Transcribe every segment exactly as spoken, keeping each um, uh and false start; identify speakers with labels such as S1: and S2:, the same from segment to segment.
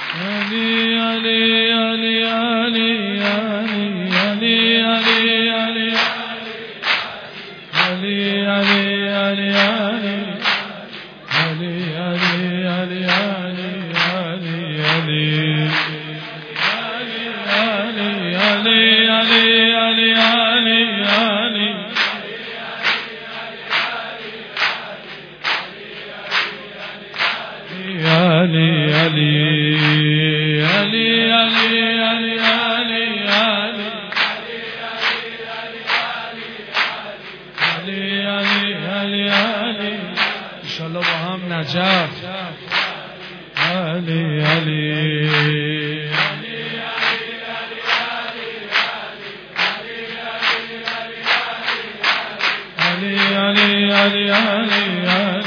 S1: علی علی علی علی علی علی علی علی علی علی علی علی علی علی انشالله با هم نجف علی علی علی علی علی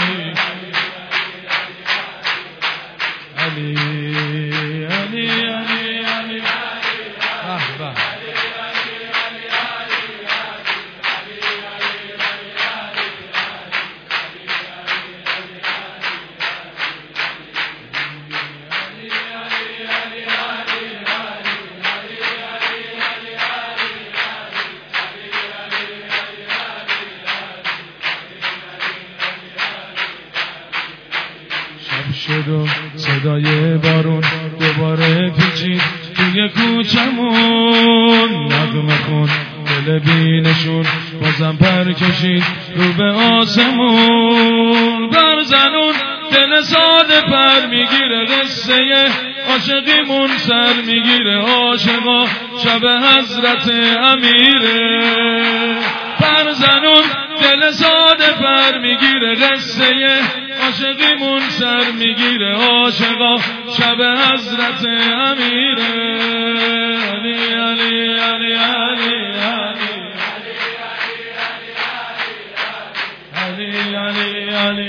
S1: علی علی علی علی به شد و صدای بارون دوباره پیچید توی کوچمون، نغمه خون دل بینشون بازم پر کشید رو به آسمون. برزنون دل ساده پر میگیره، قصه عاشقیمون سر میگیره، عاشقا شب حضرت امیره. برزنون دل ساده پر میگیره، قصه عاشقیمون سر میگیره، عاشقا شب حضرت امیره. علی علی علی علی علی علی علی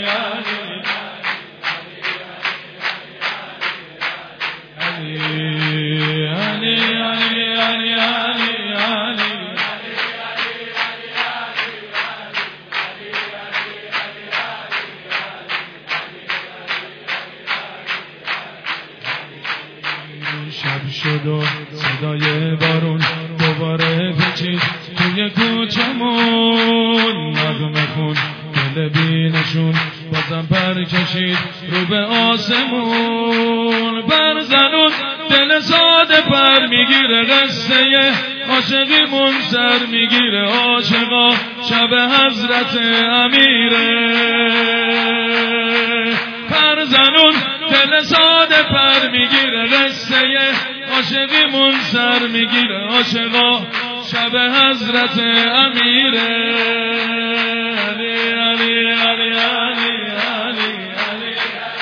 S1: شب شد و صدای بارون دوباره پیچید توی کوچمون، نغمه خون دل بینشون بازم پر کشید رو به آسمون. برزنون دل ساده پر میگیره، قصه عاشقیمون سر میگیره، عاشقا شب حضرت امیره. برزنون دل ساده پر میگیره، قصه عاشقیمون سر میگیره، عاشقا شب حضرت امیره. علی علی علی علی علی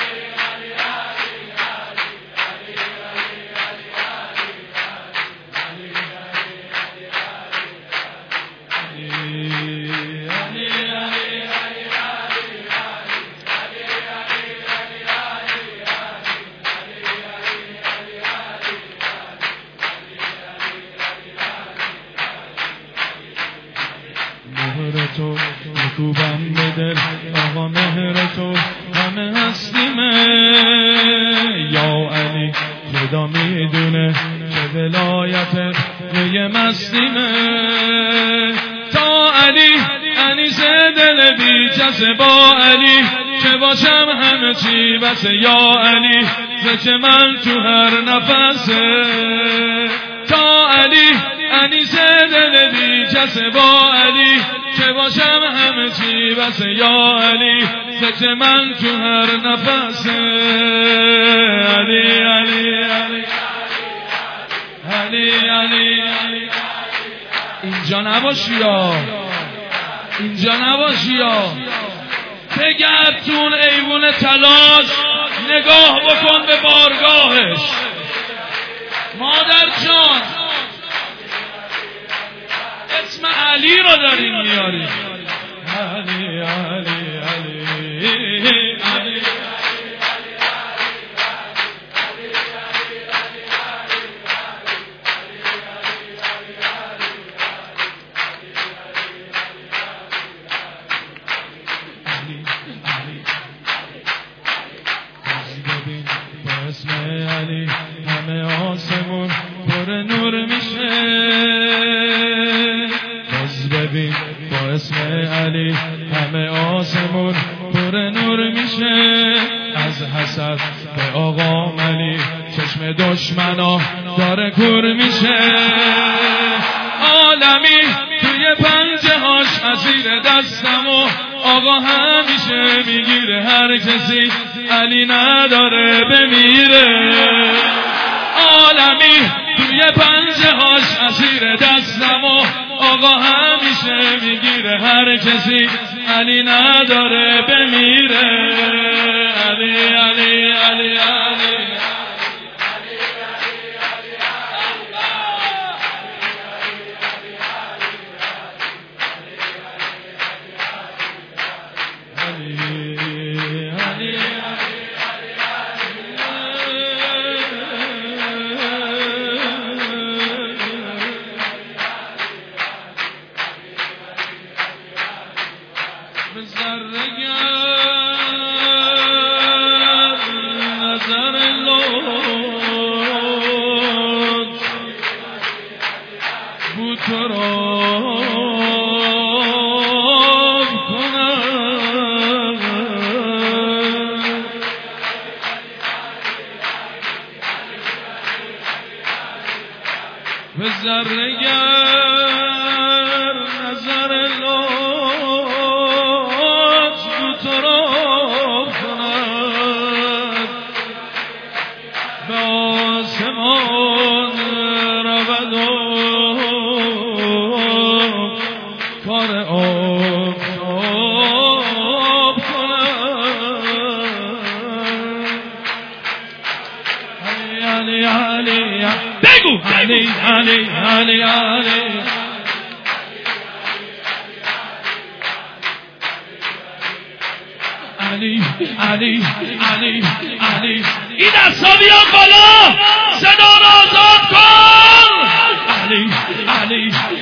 S1: مهر تو مکوبم به دل، آقا مهر تو همه هستیمه. یا علی خدا میدونه که ولایتت روی مستیمه. تا علی انیس دل بی کسه، با علی که باشم همه چی بسه. یا علی ذکر من تو هر نفسه. تا علی انیس دل بی کسه، با علی که باشم همه چی بسه. یا علی ذکر من تو هر نفسه. علی علی علی علی علی علی اینجا نباشی یا اینجا نباشی یا بگرد تون ایوون تلاش، نگاه بکن به بارگاهش. مادر جان اسم علی رو داریم میاریم. علی علی علی علی اسم علی همه آسمون پر نور میشه باز ببین با اسم علی همه آسمون پر نور میشه از حسد به آقا علی چشم دشمنا داره کور میشه عالمی توی پنجه هاش اسیر دستم و آقا همیشه میگیره هر کسی علی نداره بمیره عالمی توی پنجه هاش اسیر دستم و آقا همیشه میگیره هر کسی علی نداره بمیره علی علی علی علی به ذره‌گر نظر لطف بود تو را کند به آسمان رود و کار آفتاب کند علی علی علی بگو علی علی علی علی علی علی علی علی این دستا بیاد بالا صدا را آزاد کن علی علی